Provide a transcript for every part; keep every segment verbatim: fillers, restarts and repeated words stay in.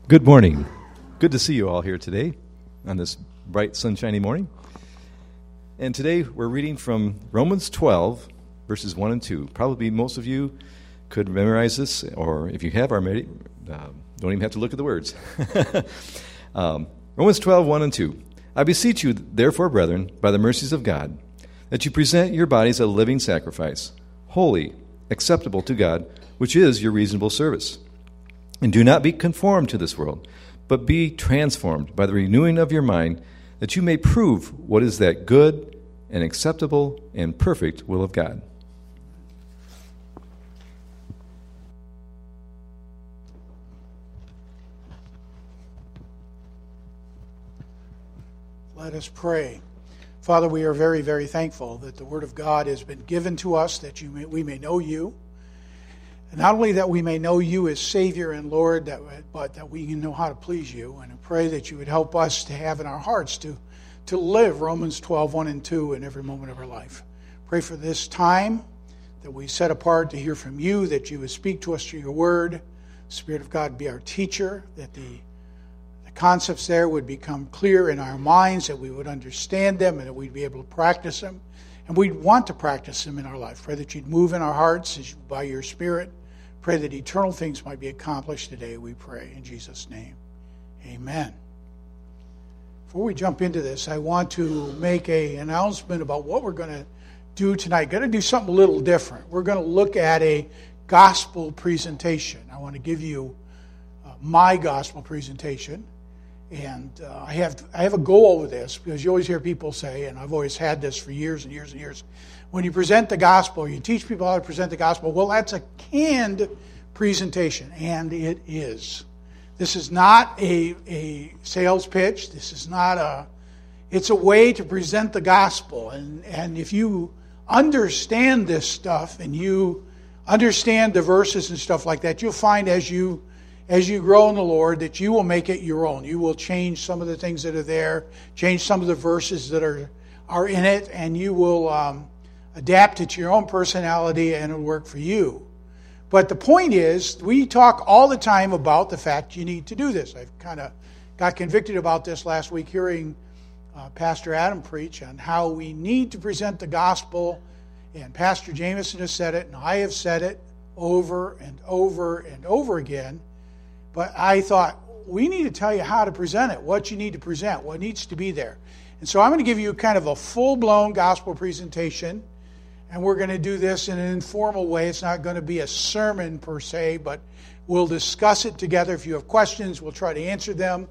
Good morning. Good to see you all here today on this bright, sunshiny morning. And today we're reading from Romans twelve, verses one and two. Probably most of you could memorize this, or if you have already, uh, don't even have to look at the words. um, Romans twelve, one and two. I beseech you, therefore, brethren, by the mercies of God, that you present your bodies a living sacrifice, holy, acceptable to God, which is your reasonable service. And do not be conformed to this world, but be transformed by the renewing of your mind, that you may prove what is that good and acceptable and perfect will of God. Let us pray. Father, we are very, very thankful that the Word of God has been given to us, that you may, we may know you. And not only that we may know you as Savior and Lord, that, but that we can know how to please you. And I pray that you would help us to have in our hearts to, to live Romans twelve, one and two in every moment of our life. Pray for this time that we set apart to hear from you, that you would speak to us through your word. Spirit of God be our teacher, that the, the concepts there would become clear in our minds, that we would understand them and that we'd be able to practice them. And we'd want to practice them in our life. Pray that you'd move in our hearts as you, by your Spirit. Pray that eternal things might be accomplished today, we pray. In Jesus' name, amen. Before we jump into this, I want to make an announcement about what we're going to do tonight. Going to do something a little different. We're going to look at a gospel presentation. I want to give you uh, my gospel presentation. And uh, I have I have a goal with this, because you always hear people say, and I've always had this for years and years and years, when you present the gospel, you teach people how to present the gospel, well, that's a canned presentation, and it is. This is not a, a sales pitch. This is not a, it's a way to present the gospel. And, and if you understand this stuff and you understand the verses and stuff like that, you'll find as you As you grow in the Lord, that you will make it your own. You will change some of the things that are there, change some of the verses that are, are in it, and you will um, adapt it to your own personality, and it'll work for you. But the point is, we talk all the time about the fact you need to do this. I've kind of got convicted about this last week, hearing uh, Pastor Adam preach on how we need to present the gospel, and Pastor Jameson has said it, and I have said it over and over and over again. But I thought, we need to tell you how to present it, what you need to present, what needs to be there. And so I'm going to give you kind of a full-blown gospel presentation, and we're going to do this in an informal way. It's not going to be a sermon per se, but we'll discuss it together. If you have questions, we'll try to answer them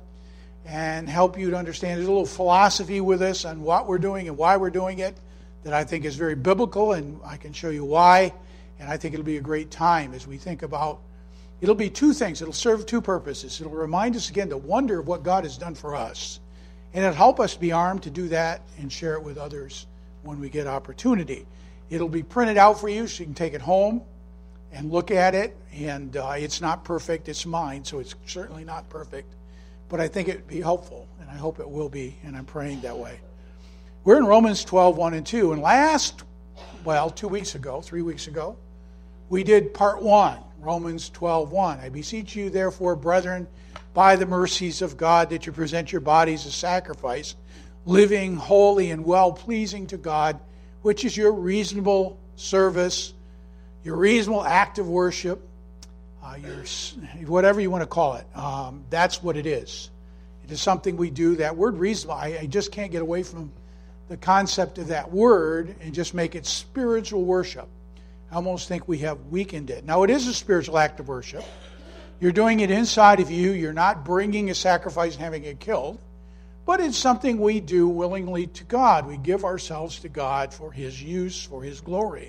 and help you to understand. There's a little philosophy with us on what we're doing and why we're doing it that I think is very biblical, and I can show you why. And I think it'll be a great time as we think about. It'll be two things. It'll serve two purposes. It'll remind us again to wonder of what God has done for us. And it'll help us be armed to do that and share it with others when we get opportunity. It'll be printed out for you so you can take it home and look at it. And uh, it's not perfect. It's mine, so it's certainly not perfect. But I think it would be helpful, and I hope it will be, and I'm praying that way. We're in Romans twelve, one and two. And last, well, two weeks ago, three weeks ago, we did part one. Romans twelve, one. I beseech you, therefore, brethren, by the mercies of God, that you present your bodies a sacrifice, living, holy, and well-pleasing to God, which is your reasonable service, your reasonable act of worship, uh, your whatever you want to call it. Um, that's what it is. It is something we do. That word reasonable, I, I just can't get away from the concept of that word and just make it spiritual worship. I almost think we have weakened it. Now, it is a spiritual act of worship. You're doing it inside of you. You're not bringing a sacrifice and having it killed. But it's something we do willingly to God. We give ourselves to God for His use, for His glory.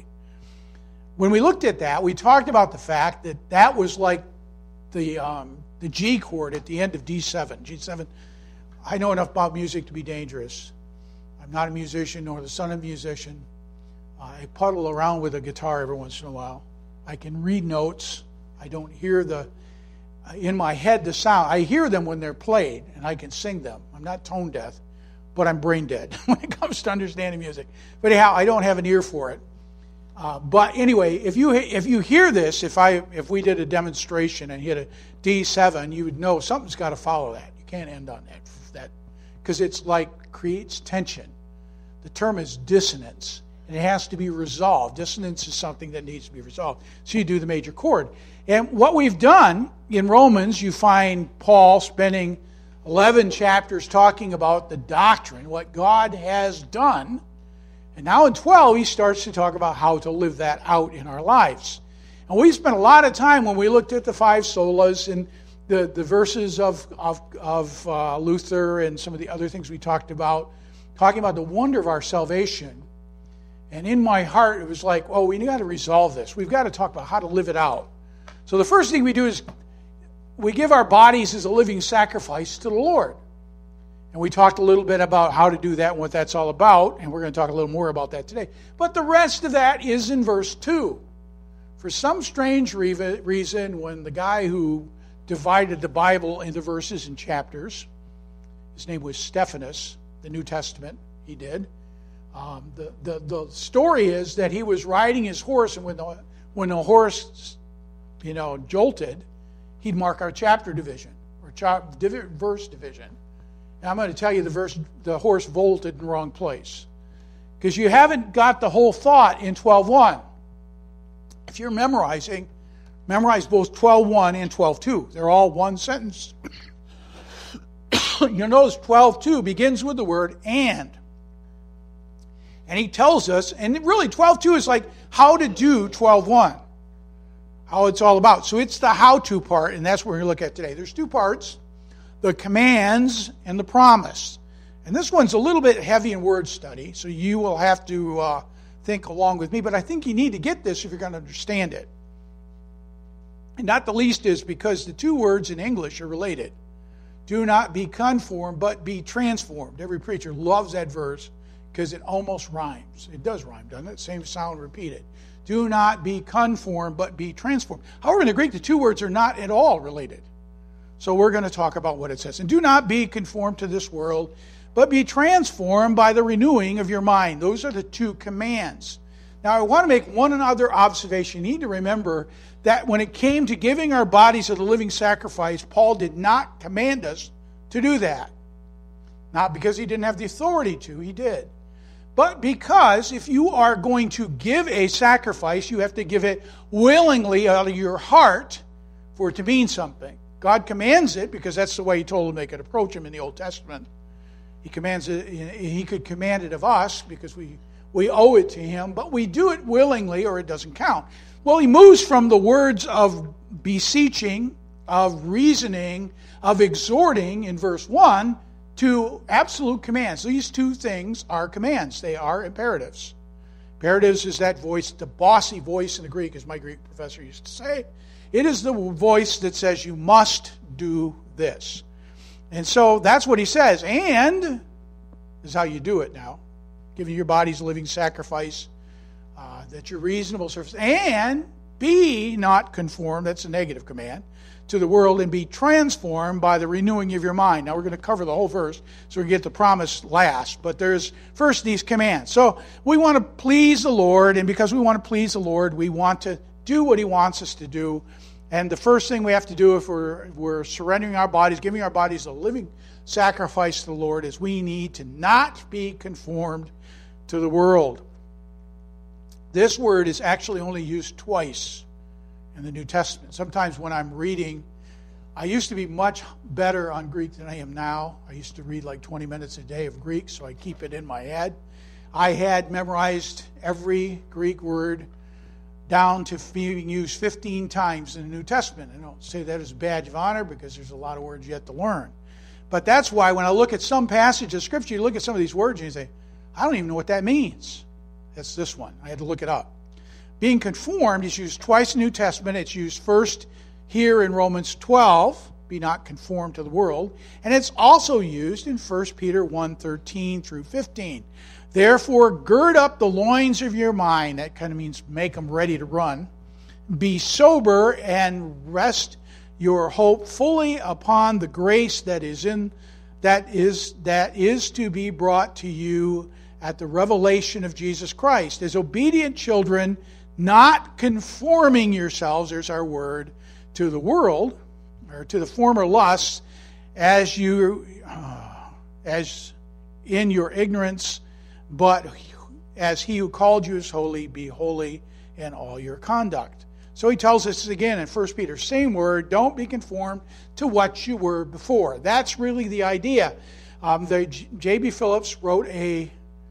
When we looked at that, we talked about the fact that that was like the um, the G chord at the end of D seven. G seven, I know enough about music to be dangerous. I'm not a musician nor the son of a musician. I puddle around with a guitar every once in a while. I can read notes. I don't hear the, in my head, the sound. I hear them when they're played, and I can sing them. I'm not tone deaf, but I'm brain dead when it comes to understanding music. But anyhow, I don't have an ear for it. Uh, but anyway, if you if you hear this, if I if we did a demonstration and hit a D seven, you would know something's got to follow that. You can't end on that that because it's like creates tension. The term is dissonance, and it has to be resolved. Dissonance is something that needs to be resolved. So you do the major chord. And what we've done in Romans, you find Paul spending eleven chapters talking about the doctrine, what God has done. And now in twelve, he starts to talk about how to live that out in our lives. And we spent a lot of time when we looked at the five solas and the, the verses of, of, of uh, Luther and some of the other things we talked about, talking about the wonder of our salvation. And in my heart, it was like, oh, we got to resolve this. We've got to talk about how to live it out. So the first thing we do is we give our bodies as a living sacrifice to the Lord. And we talked a little bit about how to do that and what that's all about, and we're going to talk a little more about that today. But the rest of that is in verse two. For some strange reason, when the guy who divided the Bible into verses and chapters, his name was Stephanus, the New Testament, he did. Um, the, the, the story is that he was riding his horse, and when the, when the horse, you know, jolted, he'd mark our chapter division, or cha- div- verse division. And I'm going to tell you the verse, the horse volted in the wrong place. Because you haven't got the whole thought in twelve one. If you're memorizing, memorize both twelve one and twelve two. They're all one sentence. You'll notice twelve two begins with the word and. And he tells us, and really twelve two is like how to do twelve one. How it's all about. So it's the how-to part, and that's what we're going to look at today. There's two parts. The commands and the promise. And this one's a little bit heavy in word study, so you will have to uh, think along with me. But I think you need to get this if you're going to understand it. And not the least is because the two words in English are related. Do not be conformed, but be transformed. Every preacher loves that verse because it almost rhymes. It does rhyme, doesn't it? Same sound repeated. Do not be conformed, but be transformed. However, in the Greek, the two words are not at all related. So we're going to talk about what it says. And do not be conformed to this world, but be transformed by the renewing of your mind. Those are the two commands. Now, I want to make one other observation. You need to remember that when it came to giving our bodies as a living sacrifice, Paul did not command us to do that. Not because he didn't have the authority to, he did. But because if you are going to give a sacrifice, you have to give it willingly out of your heart for it to mean something. God commands it because that's the way he told them they could approach him in the Old Testament. He commands it. He could command it of us because we, we owe it to him, but we do it willingly or it doesn't count. Well, he moves from the words of beseeching, of reasoning, of exhorting in verse one to absolute commands. These two things are commands. They are imperatives. Imperatives is that voice, the bossy voice in the Greek, as my Greek professor used to say. It is the voice that says you must do this. And so that's what he says. And this is how you do it now. Giving your bodies a living sacrifice, uh, that you're reasonable service. And be not conformed, that's a negative command, to the world, and be transformed by the renewing of your mind. Now we're going to cover the whole verse, so we get the promise last. But there's first these commands. So we want to please the Lord, and because we want to please the Lord, we want to do what he wants us to do. And the first thing we have to do if we're, we're surrendering our bodies, giving our bodies a living sacrifice to the Lord, is we need to not be conformed to the world. This word is actually only used twice in the New Testament. Sometimes when I'm reading, I used to be much better on Greek than I am now. I used to read like twenty minutes a day of Greek, so I keep it in my head. I had memorized every Greek word down to being used fifteen times in the New Testament. I don't say that as a badge of honor because there's a lot of words yet to learn. But that's why when I look at some passage of Scripture, you look at some of these words and you say, I don't even know what that means. That's this one. I had to look it up. Being conformed is used twice in the New Testament. It's used first here in Romans twelve, be not conformed to the world. And it's also used in First Peter one thirteen through fifteen. Therefore, gird up the loins of your mind. That kind of means make them ready to run. Be sober and rest your hope fully upon the grace that is in that is that is to be brought to you at the revelation of Jesus Christ. As obedient children, not conforming yourselves, there's our word, to the world, or to the former lusts, as you, uh, as in your ignorance, but as he who called you is holy, be holy in all your conduct. So he tells us again in First Peter, same word, don't be conformed to what you were before. That's really the idea. Um, the J B Phillips wrote a,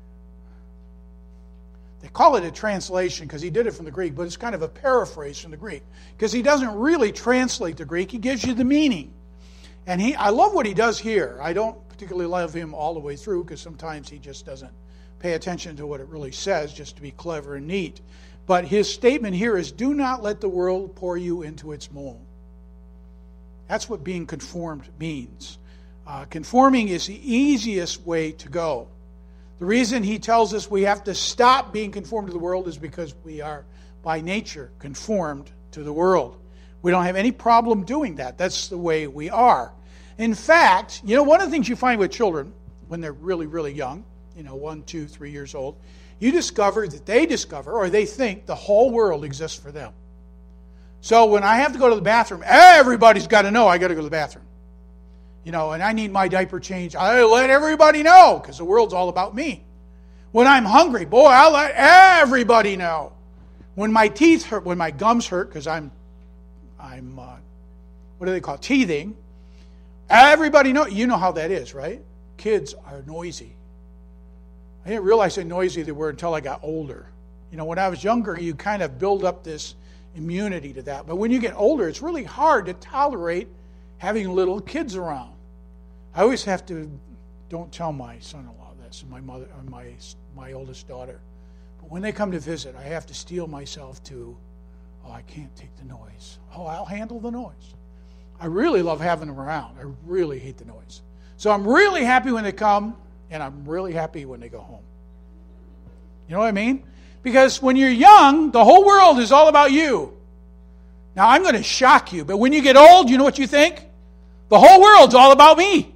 they call it a translation because he did it from the Greek, but it's kind of a paraphrase from the Greek because he doesn't really translate the Greek. He gives you the meaning. And he, I love what he does here. I don't particularly love him all the way through because sometimes he just doesn't pay attention to what it really says just to be clever and neat. But his statement here is, do not let the world pour you into its mold. That's what being conformed means. Uh, conforming is the easiest way to go. The reason he tells us we have to stop being conformed to the world is because we are, by nature, conformed to the world. We don't have any problem doing that. That's the way we are. In fact, you know, one of the things you find with children when they're really, really young, you know, one, two, three years old, you discover that they discover, or they think, the whole world exists for them. So when I have to go to the bathroom, everybody's got to know I got to go to the bathroom. You know, and I need my diaper changed. I let everybody know because the world's all about me. When I'm hungry, boy, I'll let everybody know. When my teeth hurt, when my gums hurt, because I'm, I'm, uh, what do they call it? Teething. Everybody know. You know how that is, right? Kids are noisy. I didn't realize how noisy they were until I got older. You know, when I was younger, you kind of build up this immunity to that. But when you get older, it's really hard to tolerate having little kids around. I always have to, don't tell my son-in-law this, and my mother, or my my oldest daughter. But when they come to visit, I have to steel myself to, oh, I can't take the noise. Oh, I'll handle the noise. I really love having them around. I really hate the noise. So I'm really happy when they come, and I'm really happy when they go home. You know what I mean? Because when you're young, the whole world is all about you. Now, I'm going to shock you, but when you get old, you know what you think? The whole world's all about me.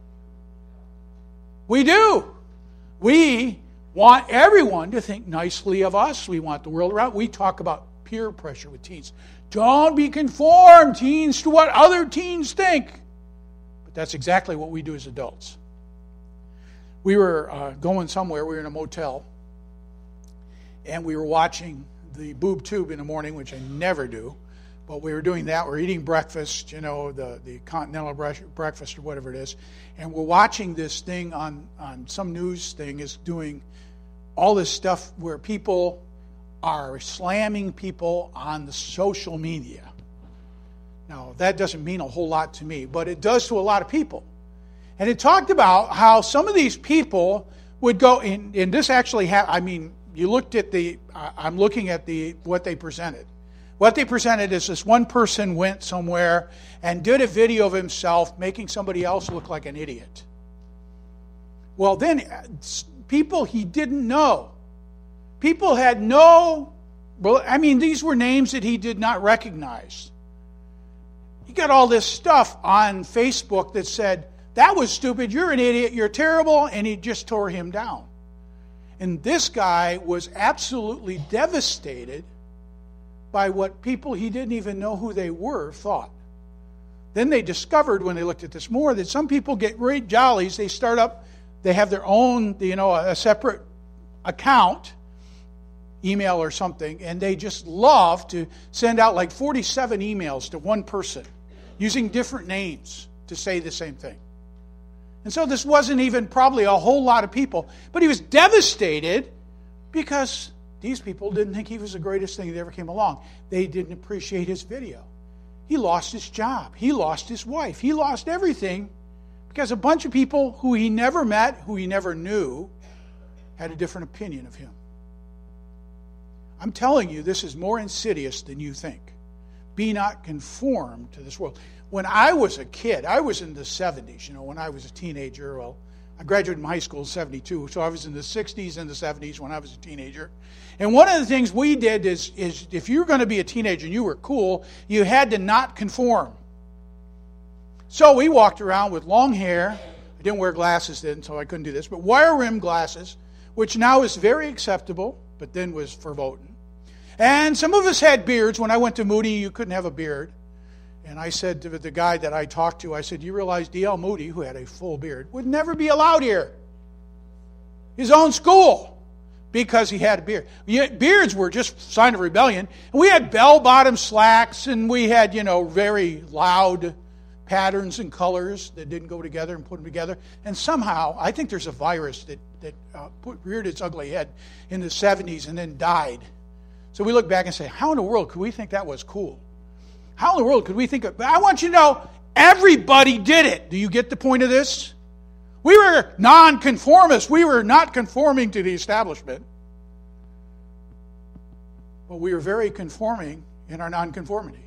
We do. We want everyone to think nicely of us. We want the world around. We talk about peer pressure with teens. Don't be conformed, teens, to what other teens think. But that's exactly what we do as adults. We were uh, going somewhere. We were in a motel. And we were watching the boob tube in the morning, which I never do. But we were doing that. We're eating breakfast, you know, the, the continental breakfast or whatever it is. And we're watching this thing on, on some news thing is doing all this stuff where people are slamming people on the social media. Now, that doesn't mean a whole lot to me, but it does to a lot of people. And it talked about how some of these people would go, and, and this actually happened, I mean, you looked at the, uh, I'm looking at the what they presented. What they presented is this one person went somewhere and did a video of himself making somebody else look like an idiot. Well, then people he didn't know. People had no, well, I mean, these were names that he did not recognize. He got all this stuff on Facebook that said, that was stupid, you're an idiot, you're terrible, and he just tore him down. And this guy was absolutely devastated by what people he didn't even know who they were thought. Then they discovered when they looked at this more that some people get great jollies. They start up, they have their own, you know, a separate account, email or something, and they just love to send out like forty-seven emails to one person using different names to say the same thing. And so this wasn't even probably a whole lot of people, but he was devastated because these people didn't think he was the greatest thing that ever came along. They didn't appreciate his video. He lost his job. He lost his wife. He lost everything because a bunch of people who he never met, who he never knew, had a different opinion of him. I'm telling you, this is more insidious than you think. Be not conformed to this world. When I was a kid, I was in the seventies, you know, when I was a teenager. Well, I graduated from high school in seventy-two, so I was in the sixties and the seventies when I was a teenager. And one of the things we did is, is if you were going to be a teenager and you were cool, you had to not conform. So we walked around with long hair. I didn't wear glasses then, so I couldn't do this, but wire rim glasses which now is very acceptable, but then was verboten. And some of us had beards. When I went to Moody, you couldn't have a beard. And I said to the guy that I talked to, I said, you realize D L Moody, who had a full beard, would never be allowed here. His own school. Because he had a beard. Beards were just a sign of rebellion. And we had bell-bottom slacks, and we had, you know, very loud patterns and colors that didn't go together and put them together. And somehow, I think there's a virus that, that uh, put, reared its ugly head in the seventies and then died. So we look back and say, how in the world could we think that was cool? How in the world could we think of... But I want you to know, everybody did it. Do you get the point of this? We were nonconformists. We were not conforming to the establishment. But we were very conforming in our nonconformity.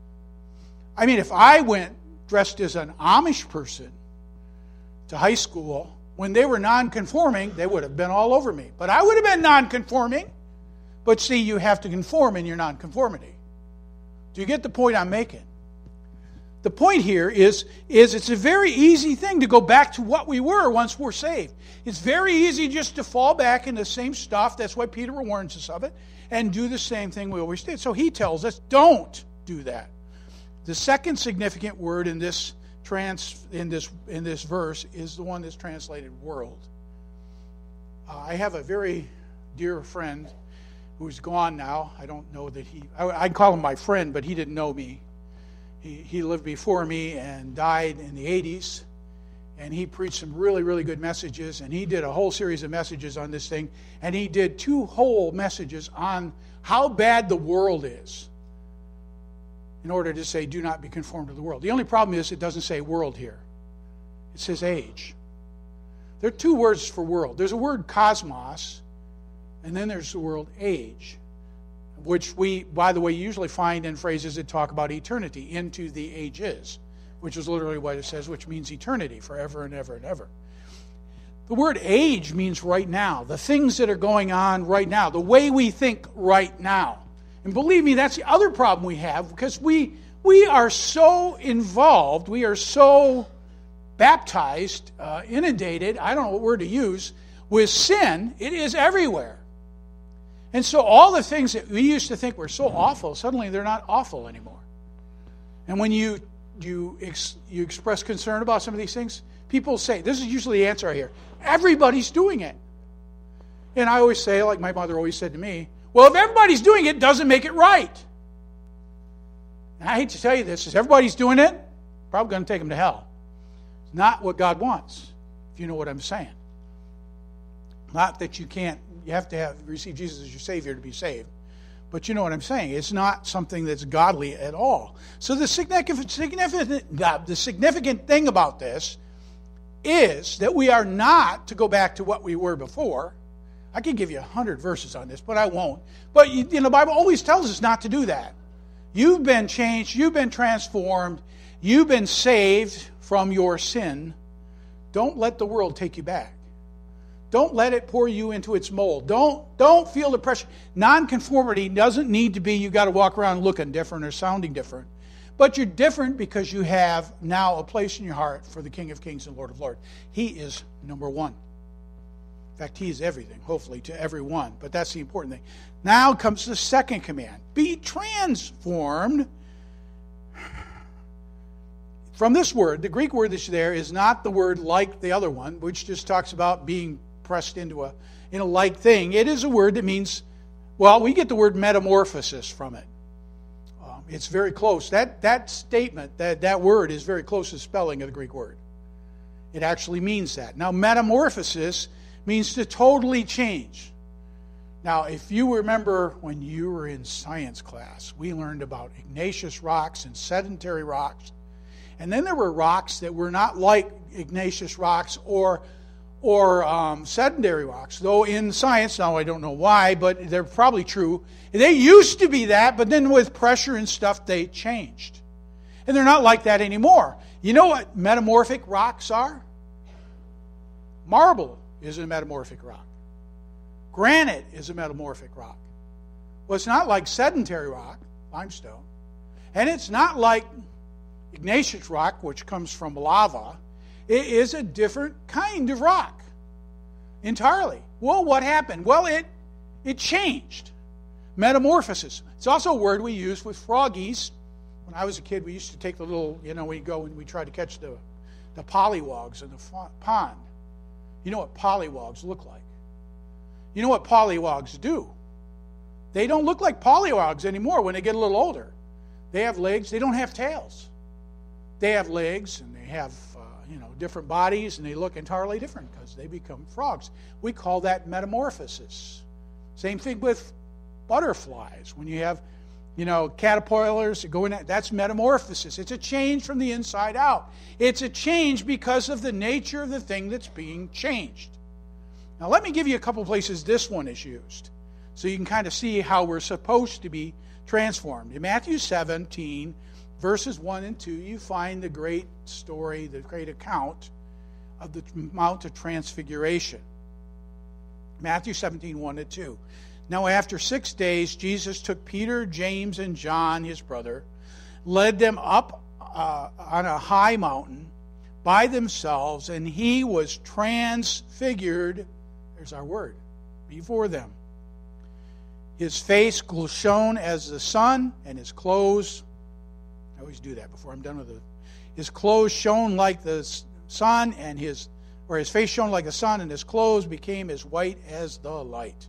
I mean, if I went dressed as an Amish person to high school, when they were nonconforming, they would have been all over me. But I would have been nonconforming. But see, you have to conform in your nonconformity. Do you get the point I'm making? The point here is, is it's a very easy thing to go back to what we were once we're saved. It's very easy just to fall back in the same stuff. That's why Peter warns us of it. And do the same thing we always did. So he tells us, don't do that. The second significant word in this trans in this in this verse is the one that's translated world. Uh, I have a very dear friend who's gone now. I don't know that he... I, I'd call him my friend, but he didn't know me. He, he lived before me and died in the eighties. And he preached some really, really good messages. And he did a whole series of messages on this thing. And he did two whole messages on how bad the world is, in order to say, do not be conformed to the world. The only problem is it doesn't say world here. It says age. There are two words for world. There's a word cosmos, and then there's the word age, which we, by the way, usually find in phrases that talk about eternity, into the ages, which is literally what it says, which means eternity, forever and ever and ever. The word age means right now, the things that are going on right now, the way we think right now. And believe me, that's the other problem we have, because we we are so involved, we are so baptized, uh, inundated, I don't know what word to use, with sin. It is everywhere. And so all the things that we used to think were so awful, suddenly they're not awful anymore. And when you you ex, you express concern about some of these things, people say, this is usually the answer I hear, everybody's doing it. And I always say, like my mother always said to me, well, if everybody's doing it, it doesn't make it right. And I hate to tell you this, if everybody's doing it, probably going to take them to hell. It's not what God wants, if you know what I'm saying. Not that you can't, you have to have receive Jesus as your Savior to be saved. But you know what I'm saying. It's not something that's godly at all. So the significant, significant, the significant thing about this is that we are not to go back to what we were before. I could give you a hundred verses on this, but I won't. But you, you know, the Bible always tells us not to do that. You've been changed. You've been transformed. You've been saved from your sin. Don't let the world take you back. Don't let it pour you into its mold. Don't, don't feel the pressure. Nonconformity doesn't need to be you got to walk around looking different or sounding different. But you're different because you have now a place in your heart for the King of Kings and Lord of Lords. He is number one. In fact, He is everything, hopefully, to everyone. But that's the important thing. Now comes the second command. Be transformed. From this word, the Greek word that's there is not the word like the other one, which just talks about being pressed into a, in a like thing. It is a word that means, well, we get the word metamorphosis from it. Um, it's very close. That, that statement, that, that word is very close to the spelling of the Greek word. It actually means that. Now, metamorphosis means to totally change. Now, if you remember when you were in science class, we learned about igneous rocks and sedimentary rocks. And then there were rocks that were not like igneous rocks or, or um, sedentary rocks. Though in science, now I don't know why, but they're probably true. They used to be that, but then with pressure and stuff, they changed. And they're not like that anymore. You know what metamorphic rocks are? Marble is a metamorphic rock. Granite is a metamorphic rock. Well, it's not like sedentary rock, limestone. And it's not like igneous rock, which comes from lava. It is a different kind of rock. Entirely. Well, what happened? Well, it it changed. Metamorphosis. It's also a word we use with froggies. When I was a kid, we used to take the little, you know, we go and we try to catch the, the pollywogs in the pond. You know what pollywogs look like. You know what pollywogs do. They don't look like pollywogs anymore when they get a little older. They have legs. They don't have tails. They have legs and they have, uh, you know, different bodies, and they look entirely different because they become frogs. We call that metamorphosis. Same thing with butterflies. When you have, you know, caterpillars that go in, that's metamorphosis. It's a change from the inside out. It's a change because of the nature of the thing that's being changed. Now, let me give you a couple places this one is used, so you can kind of see how we're supposed to be transformed. In Matthew seventeen, verses one and two, you find the great story, the great account of the Mount of Transfiguration. Matthew seventeen, one to two. Now after six days, Jesus took Peter, James, and John, his brother, led them up uh, on a high mountain by themselves, and he was transfigured, there's our word, before them. His face shone as the sun, and his clothes, I always do that before I'm done with it. His clothes shone like the sun, and his, or his face shone like the sun, and his clothes became as white as the light.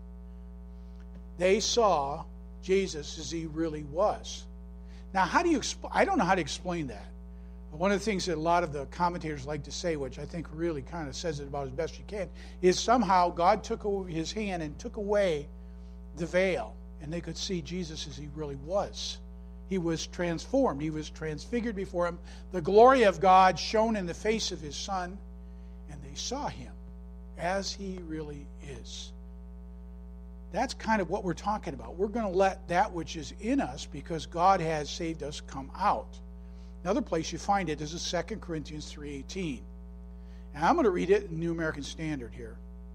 They saw Jesus as he really was. Now, how do you explain? I don't know how to explain that. One of the things that a lot of the commentators like to say, which I think really kind of says it about as best you can, is somehow God took his hand and took away the veil, and they could see Jesus as he really was. He was transformed. He was transfigured before him. The glory of God shone in the face of his Son, and they saw him as he really is. That's kind of what we're talking about. We're going to let that which is in us, because God has saved us, come out. Another place you find it is in Second Corinthians three eighteen. And I'm going to read it in New American Standard here.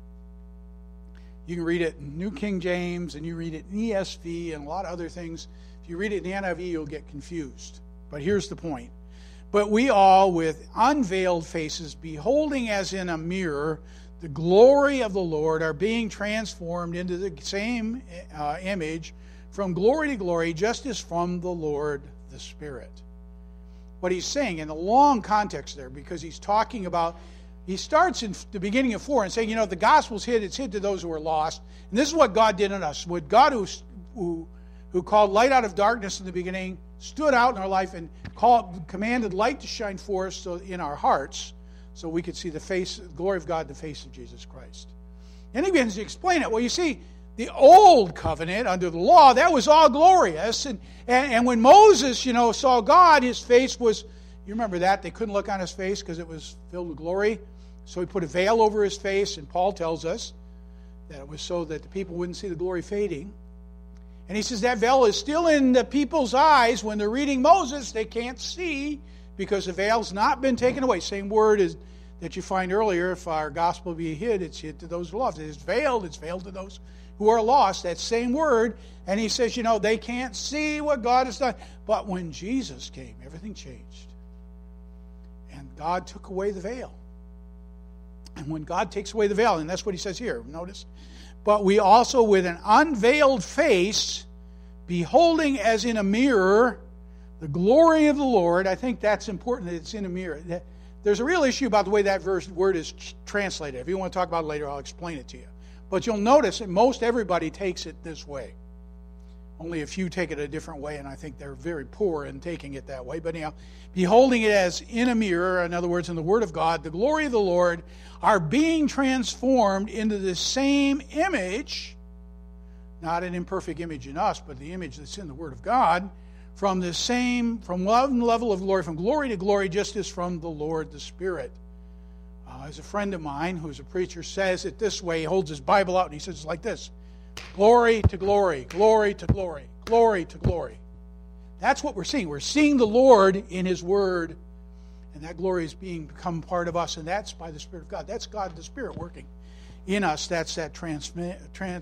You can read it in New King James, and you read it in E S V, and a lot of other things. If you read it in the N I V, you'll get confused. But here's the point. But we all, with unveiled faces, beholding as in a mirror the glory of the Lord, are being transformed into the same uh, image from glory to glory, just as from the Lord the Spirit. What he's saying in the long context there, because he's talking about, he starts in the beginning of four and saying, you know, the gospel's hid, it's hid to those who are lost. And this is what God did in us. What God who, who, who called light out of darkness in the beginning, stood out in our life and called, commanded light to shine for us so in our hearts, so we could see the face, the glory of God, the face of Jesus Christ. And he begins to explain it. Well, you see, the old covenant under the law, that was all glorious. And, and, and when Moses, you know, saw God, his face was, you remember that? They couldn't look on his face because it was filled with glory. So he put a veil over his face, and Paul tells us that it was so that the people wouldn't see the glory fading. And he says that veil is still in the people's eyes when they're reading Moses. They can't see because the veil's not been taken away. Same word as that you find earlier, if our gospel be hid, it's hid to those who are lost. It's veiled, it's veiled to those who are lost. That same word. And he says, you know, they can't see what God has done. But when Jesus came, everything changed. And God took away the veil. And when God takes away the veil, and that's what he says here, notice, but we also with an unveiled face, beholding as in a mirror the glory of the Lord. I think that's important that it's in a mirror. There's a real issue about the way that verse, word is translated. If you want to talk about it later, I'll explain it to you. But you'll notice that most everybody takes it this way. Only a few take it a different way, and I think they're very poor in taking it that way. But anyhow, beholding it as in a mirror, in other words, in the Word of God, the glory of the Lord, are being transformed into the same image, not an imperfect image in us, but the image that's in the Word of God, from the same, from one level of glory, from glory to glory, just as from the Lord the Spirit. Uh, as a friend of mine who's a preacher says it this way, he holds his Bible out and he says it's like this: glory to glory, glory to glory, glory to glory. That's what we're seeing. We're seeing the Lord in His Word, and that glory is being become part of us, and that's by the Spirit of God. That's God the Spirit working in us. That's that transformation.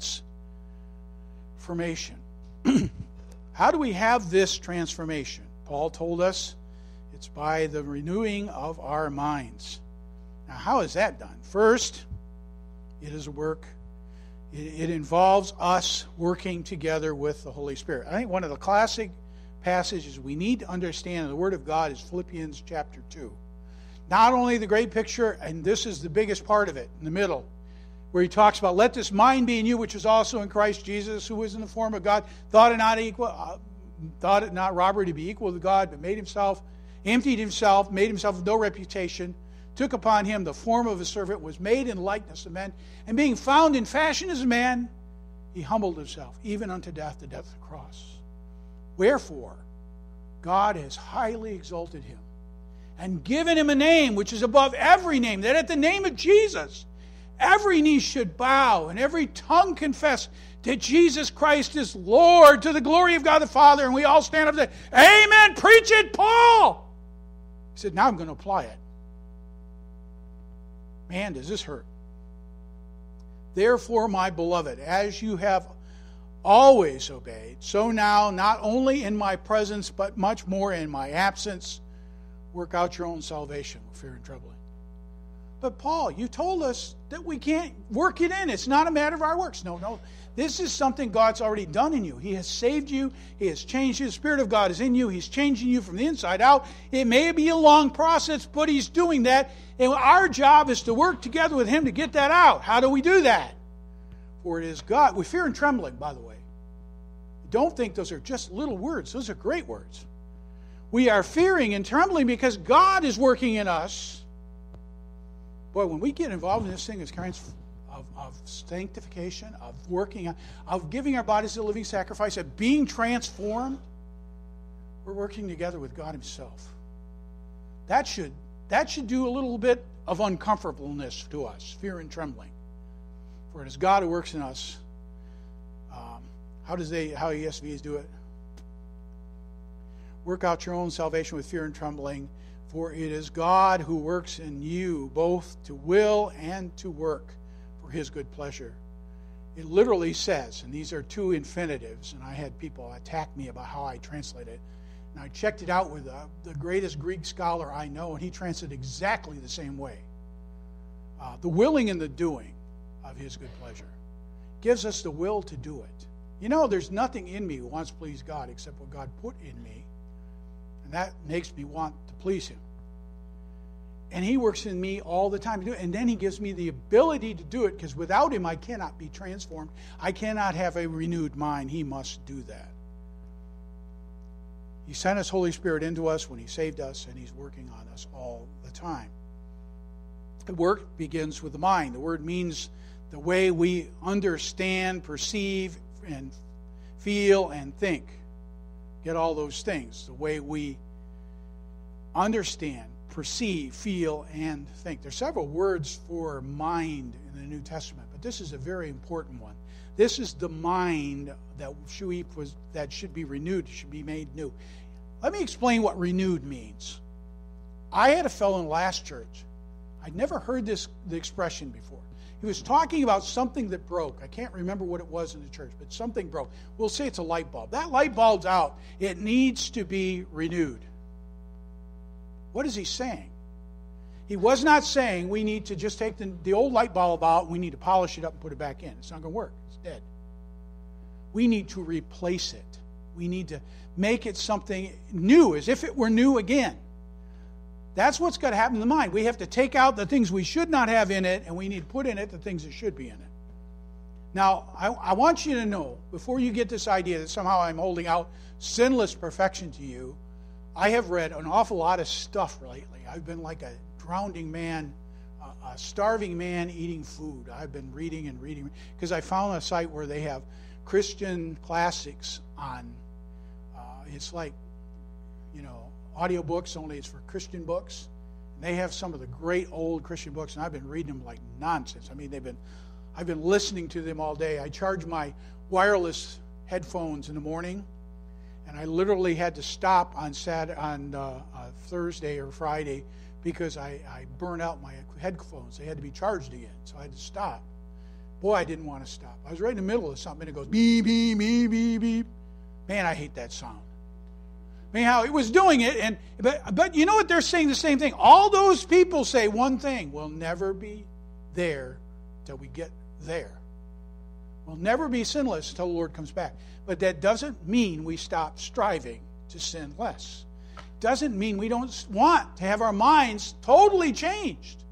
How do we have this transformation? Paul told us it's by the renewing of our minds. Now, how is that done? First, It is a work. It, it involves us working together with the Holy Spirit. I think one of the classic passages we need to understand in the Word of God is Philippians chapter two. Not only the great picture, and this is the biggest part of it, in the middle, where he talks about, let this mind be in you, which was also in Christ Jesus, who was in the form of God, thought it not equal, uh, thought it not robbery to be equal to God, but made himself, emptied himself, made himself of no reputation, took upon him the form of a servant, was made in likeness of men, and being found in fashion as a man, he humbled himself, even unto death, the death of the cross. Wherefore, God has highly exalted him, and given him a name which is above every name, that at the name of Jesus every knee should bow, and every tongue confess that Jesus Christ is Lord, to the glory of God the Father. And we all stand up and say, amen, preach it, Paul. He said, now I'm going to apply it. Man, does this hurt. Therefore, my beloved, as you have always obeyed, so now, not only in my presence, but much more in my absence, work out your own salvation with fear and trembling. But Paul, you told us that we can't work it in. It's not a matter of our works. No, no. This is something God's already done in you. He has saved you. He has changed you. The Spirit of God is in you. He's changing you from the inside out. It may be a long process, but He's doing that. And our job is to work together with Him to get that out. How do we do that? For it is God. With fear and trembling, by the way. Don't think those are just little words. Those are great words. We are fearing and trembling because God is working in us. Boy, when we get involved in this thing of, of, of sanctification, of working, of giving our bodies a living sacrifice, of being transformed, we're working together with God Himself. That should, that should do a little bit of uncomfortableness to us, fear and trembling. For it is God who works in us. Um, how does they, how E S Vs do it? Work out your own salvation with fear and trembling. For it is God who works in you both to will and to work for His good pleasure. It literally says, and these are two infinitives, and I had people attack me about how I translate it. And I checked it out with uh, the greatest Greek scholar I know, and he translated exactly the same way. Uh, the willing and the doing of His good pleasure gives us the will to do it. You know, there's nothing in me who wants to please God except what God put in me. And that makes me want to please Him. And He works in me all the time to do it. And then He gives me the ability to do it, because without Him I cannot be transformed. I cannot have a renewed mind. He must do that. He sent His Holy Spirit into us when He saved us, and He's working on us all the time. The work begins with the mind. The word means the way we understand, perceive, and feel, and think. Get all those things. The way we understand, perceive, feel, and think. There's several words for mind in the New Testament, but this is a very important one. This is the mind that should, that should be renewed, should be made new. Let me explain what renewed means. I had a fellow in last church. I'd never heard this the expression before. He was talking about something that broke. I can't remember what it was in the church, but something broke. We'll say it's a light bulb. That light bulb's out. It needs to be renewed. What is he saying? He was not saying we need to just take the, the old light bulb out and we need to polish it up and put it back in. It's not going to work. It's dead. We need to replace it. We need to make it something new, as if it were new again. That's what's got to happen in the mind. We have to take out the things we should not have in it, and we need to put in it the things that should be in it. Now, I, I want you to know, before you get this idea that somehow I'm holding out sinless perfection to you, I have read an awful lot of stuff lately. I've been like a drowning man, a, a starving man eating food. I've been reading and reading, because I found a site where they have Christian classics on, uh, it's like, you know, audiobooks, only it's for Christian books. And they have some of the great old Christian books, and I've been reading them like nonsense. I mean, they've been, I've been listening to them all day. I charge my wireless headphones in the morning, and I literally had to stop on Saturday, on uh, uh, Thursday or Friday, because I, I burned out my headphones. They had to be charged again, so I had to stop. Boy, I didn't want to stop. I was right in the middle of something, and it goes beep, beep, beep, beep, beep. Man, I hate that sound. Anyhow, it was doing it, and but but you know what? They're saying the same thing. All those people say one thing: we'll never be there till we get there. We'll never be sinless until the Lord comes back. But that doesn't mean we stop striving to sin less. Doesn't mean we don't want to have our minds totally changed,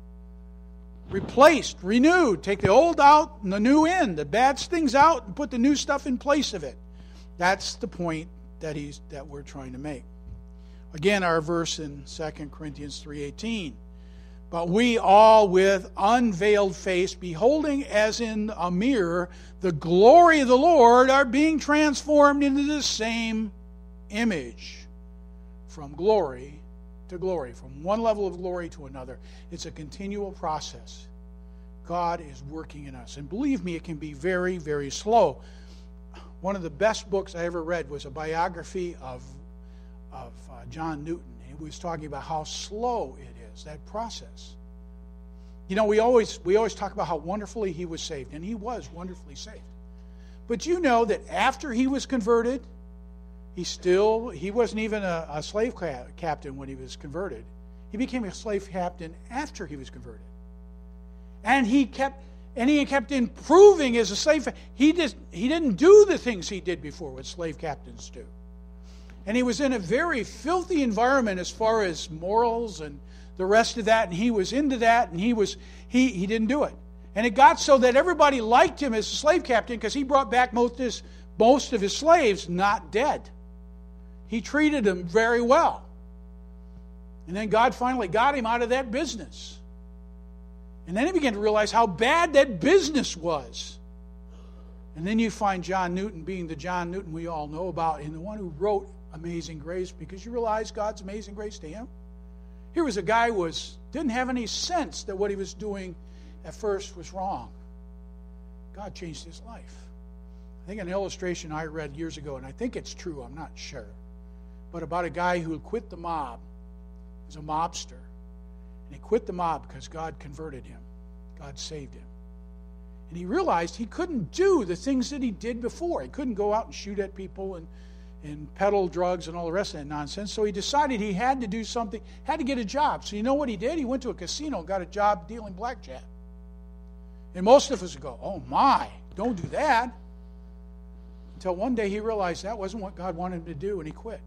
replaced, renewed. Take the old out and the new in, the bad things out, and put the new stuff in place of it. That's the point that he's that we're trying to make. Again, our verse in Second Corinthians three eighteen. But we all with unveiled face, beholding as in a mirror the glory of the Lord, are being transformed into the same image. From glory to glory, from one level of glory to another. It's a continual process. God is working in us. And believe me, it can be very, very slow. One of the best books I ever read was a biography of, of uh, John Newton. He was talking about how slow it is, that process. You know, we always we always talk about how wonderfully he was saved, and he was wonderfully saved. But you know that after he was converted, he still, he wasn't even a, a slave ca- captain when he was converted. He became a slave captain after he was converted. And he kept, and he kept improving as a slave. He just, he didn't do the things he did before, what slave captains do. And he was in a very filthy environment as far as morals and the rest of that, and he was into that, and he was, he, he didn't do it. And it got so that everybody liked him as a slave captain because he brought back most of his, most of his slaves not dead. He treated them very well. And then God finally got him out of that business. And then he began to realize how bad that business was. And then you find John Newton being the John Newton we all know about and the one who wrote Amazing Grace, because you realize God's amazing grace to him. Here was a guy who was, didn't have any sense that what he was doing at first was wrong. God changed his life. I think an illustration I read years ago, and I think it's true, I'm not sure, but about a guy who quit the mob. He was a mobster. And he quit the mob because God converted him. God saved him. And he realized he couldn't do the things that he did before. He couldn't go out and shoot at people and, and peddle drugs and all the rest of that nonsense. So he decided he had to do something, had to get a job. So you know what he did? He went to a casino and got a job dealing blackjack. And most of us would go, oh my, don't do that. Until one day he realized that wasn't what God wanted him to do, and he quit.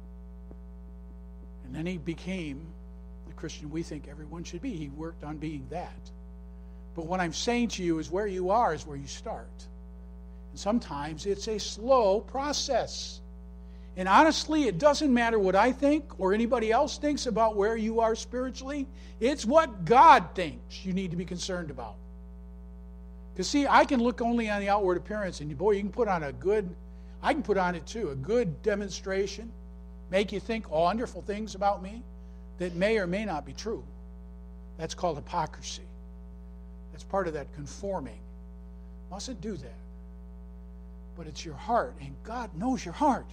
And then he became the Christian we think everyone should be. He worked on being that. But what I'm saying to you is where you are is where you start. And sometimes it's a slow process. And honestly, it doesn't matter what I think or anybody else thinks about where you are spiritually. It's what God thinks you need to be concerned about. Because see, I can look only on the outward appearance, and boy, you can put on a good, I can put on it too, a good demonstration, make you think wonderful things about me that may or may not be true. That's called hypocrisy. That's part of that conforming. Mustn't do that. But it's your heart, and God knows your heart.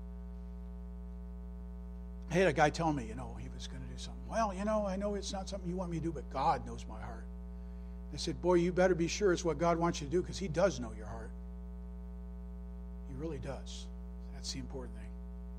I had a guy tell me, you know, he was going to do something. Well, you know, I know it's not something you want me to do, but God knows my heart. I said, boy, you better be sure it's what God wants you to do, because he does know your heart. He really does. That's the important thing.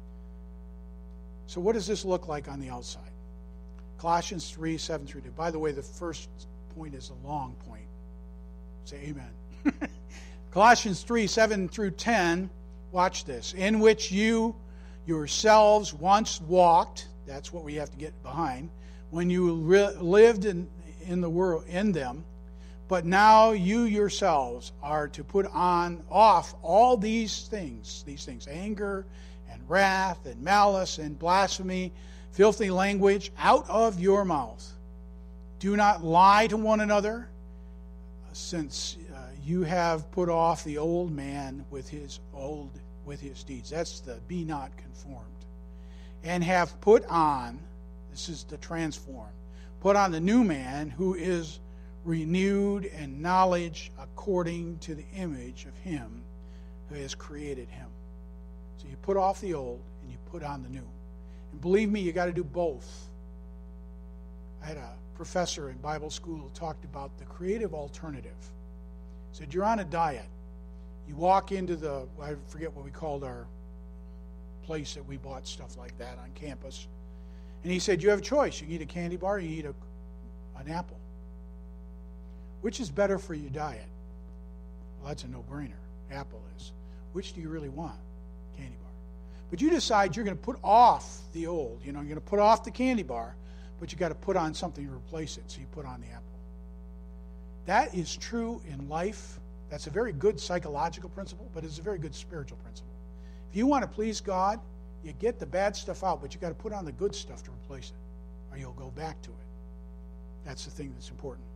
So what does this look like on the outside? Colossians three, seven through ten. By the way, the first point is a long point. Say amen. Colossians three, seven through ten. Watch this. In which you yourselves once walked. That's what we have to get behind. When you re- lived in, in the world, in them. But now you yourselves are to put on, off all these things, these things, anger and wrath and malice and blasphemy, filthy language, out of your mouth. Do not lie to one another, since uh, you have put off the old man with his old, with his deeds. That's the be not conformed. And have put on, this is the transform, put on the new man who is renewed in knowledge according to the image of him who has created him. So you put off the old and you put on the new. And believe me, you got to do both. I had a professor in Bible school who talked about the creative alternative. He said, you're on a diet. You walk into the, I forget what we called our place that we bought stuff like that on campus. And he said, you have a choice. You can eat a candy bar, or you eat a, an apple. Which is better for your diet? Well, that's a no-brainer. Apple is. Which do you really want? Candy bar. But you decide you're going to put off the old. You know, you're going to put off the candy bar, but you got to put on something to replace it. So you put on the apple. That is true in life. That's a very good psychological principle, but it's a very good spiritual principle. If you want to please God, you get the bad stuff out, but you got to put on the good stuff to replace it, or you'll go back to it. That's the thing that's important.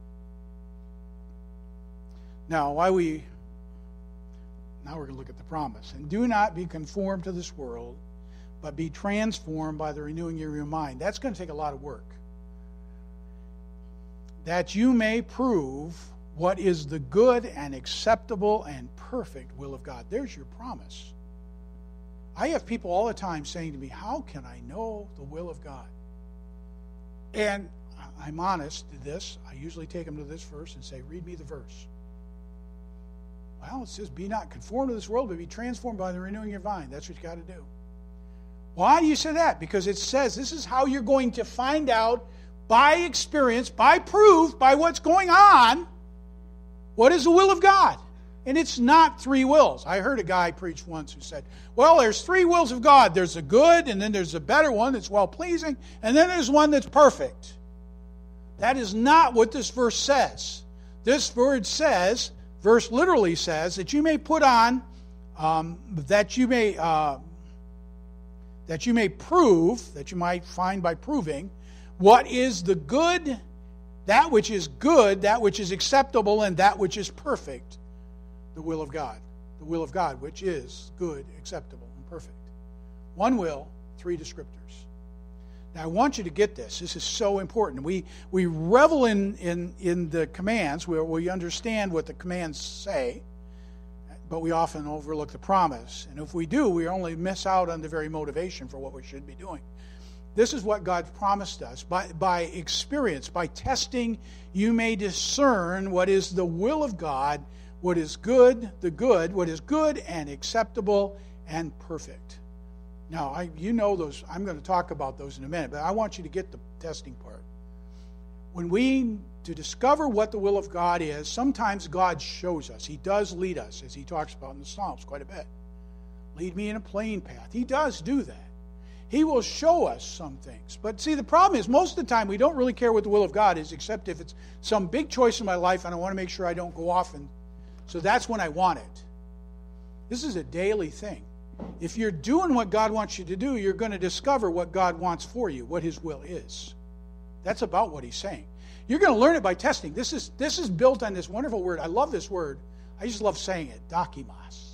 Now, why we now we're going to look at the promise. And do not be conformed to this world, but be transformed by the renewing of your mind. That's going to take a lot of work. That you may prove what is the good and acceptable and perfect will of God. There's your promise. I have people all the time saying to me, how can I know the will of God? And I'm honest to this. I usually take them to this verse and say, read me the verse. Well, it says, be not conformed to this world, but be transformed by the renewing of your mind. That's what you got to do. Why do you say that? Because it says this is how you're going to find out by experience, by proof, by what's going on, what is the will of God. And it's not three wills. I heard a guy preach once who said, well, there's three wills of God. There's a good, and then there's a better one that's well-pleasing, and then there's one that's perfect. That is not what this verse says. This word says, verse literally says, that you may put on, um, that you may, uh, that you may prove, that you might find by proving, what is the good, that which is good, that which is acceptable, and that which is perfect, the will of God. The will of God, which is good, acceptable, and perfect. One will, three descriptors. Now, I want you to get this. This is so important. We we revel in, in, in the commands. We, we understand what the commands say, but we often overlook the promise. And if we do, we only miss out on the very motivation for what we should be doing. This is what God promised us. By, by experience, by testing, you may discern what is the will of God, what is good, the good, what is good and acceptable and perfect. Now, I, you know those. I'm going to talk about those in a minute, but I want you to get the testing part. When we, to discover what the will of God is, sometimes God shows us. He does lead us, as he talks about in the Psalms quite a bit. Lead me in a plain path. He does do that. He will show us some things. But see, the problem is most of the time we don't really care what the will of God is, except if it's some big choice in my life and I want to make sure I don't go off. And so that's when I want it. This is a daily thing. If you're doing what God wants you to do, you're going to discover what God wants for you, what his will is. That's about what he's saying. You're going to learn it by testing. This is this is built on this wonderful word. I love this word. I just love saying it. Dokimos.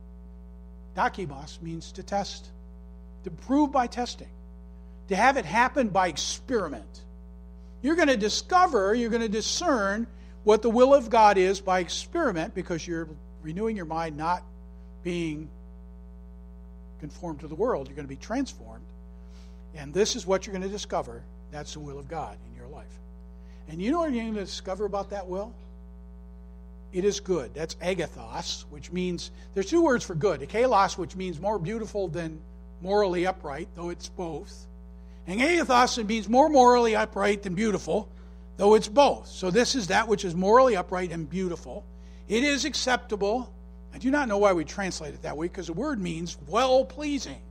Dokimos means to test. To prove by testing. To have it happen by experiment. You're going to discover, you're going to discern what the will of God is by experiment because you're renewing your mind, not being conformed to the world. You're going to be transformed. And this is what you're going to discover. That's the will of God in your life. And you know what you're going to discover about that will? It is good. That's agathos, which means, there's two words for good. Kalos, which means more beautiful than morally upright, though it's both. And agathos means more morally upright than beautiful, though it's both. So this is that which is morally upright and beautiful. It is acceptable. I do not know why we translate it that way, because the word means well-pleasing.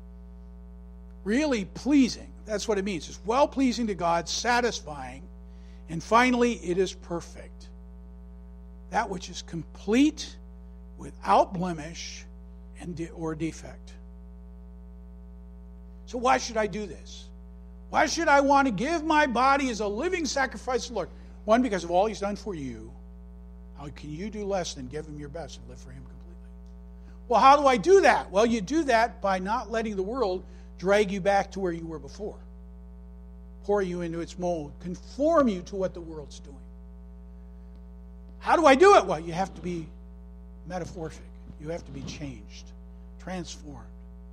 Really pleasing. That's what it means. It's well-pleasing to God, satisfying, and finally, it is perfect. That which is complete, without blemish and de- or defect. So why should I do this? Why should I want to give my body as a living sacrifice to the Lord? One, because of all he's done for you. How can you do less than give him your best and live for him completely? Well, how do I do that? Well, you do that by not letting the world drag you back to where you were before. Pour you into its mold. Conform you to what the world's doing. How do I do it? Well, you have to be metamorphic. You have to be changed, transformed.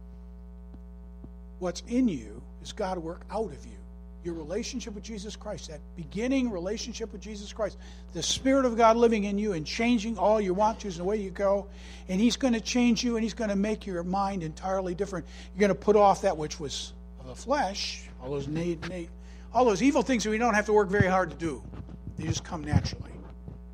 What's in you is God to work out of you. Your relationship with Jesus Christ, that beginning relationship with Jesus Christ, the Spirit of God living in you and changing all your want tos and the way you go, and he's going to change you and he's going to make your mind entirely different. You're going to put off that which was of the flesh, all those na- na- all those evil things that we don't have to work very hard to do. They just come naturally.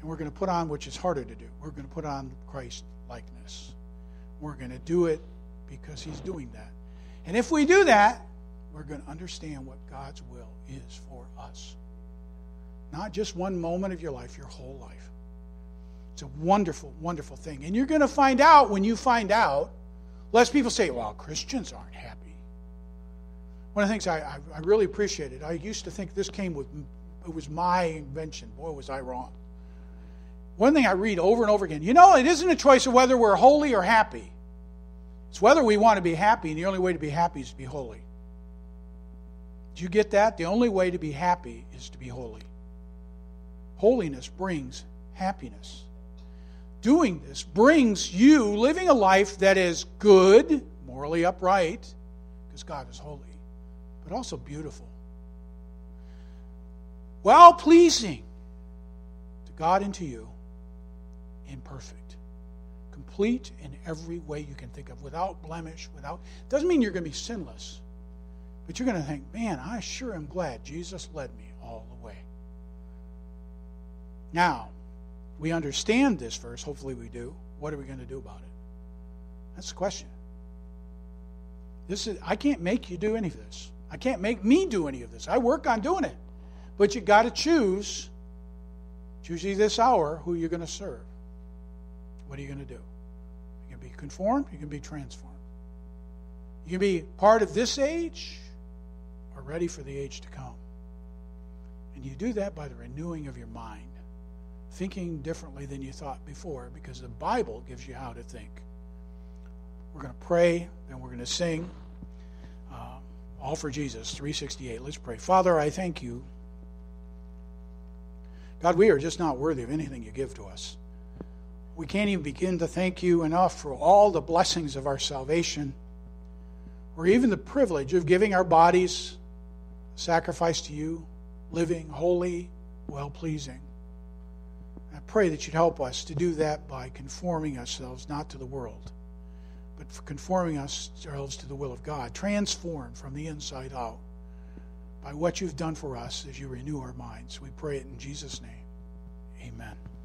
And we're going to put on, which is harder to do, we're going to put on Christ likeness. We're going to do it because he's doing that. And if we do that, we're going to understand what God's will is for us. Not just one moment of your life, your whole life. It's a wonderful, wonderful thing. And you're going to find out when you find out, lest people say, well, Christians aren't happy. One of the things I, I, I really appreciated, I used to think this came with, it was my invention. Boy, was I wrong. One thing I read over and over again, you know, it isn't a choice of whether we're holy or happy. It's whether we want to be happy, and the only way to be happy is to be holy. Do you get that? The only way to be happy is to be holy. Holiness brings happiness. Doing this brings you living a life that is good, morally upright, because God is holy, but also beautiful. Well-pleasing to God and to you, imperfect. Complete in every way you can think of, without blemish, without... Doesn't mean you're going to be sinless, but you're going to think, man, I sure am glad Jesus led me all the way. Now, we understand this verse, hopefully we do. What are we going to do about it? That's the question. This is I can't make you do any of this. I can't make me do any of this. I work on doing it. But you got to choose, choose you this hour, who you're going to serve. What are you going to do? You can be conformed, you can be transformed. You can be part of this age or ready for the age to come. And you do that by the renewing of your mind. Thinking differently than you thought before, because the Bible gives you how to think. We're going to pray, then we're going to sing. Uh, all for Jesus, three sixty-eight. Let's pray. Father, I thank you. God, we are just not worthy of anything you give to us. We can't even begin to thank you enough for all the blessings of our salvation, or even the privilege of giving our bodies sacrifice to you, living holy, well-pleasing. I pray that you'd help us to do that by conforming ourselves not to the world, but for conforming ourselves to the will of God, transformed from the inside out by what you've done for us as you renew our minds. We pray it in Jesus' name. Amen.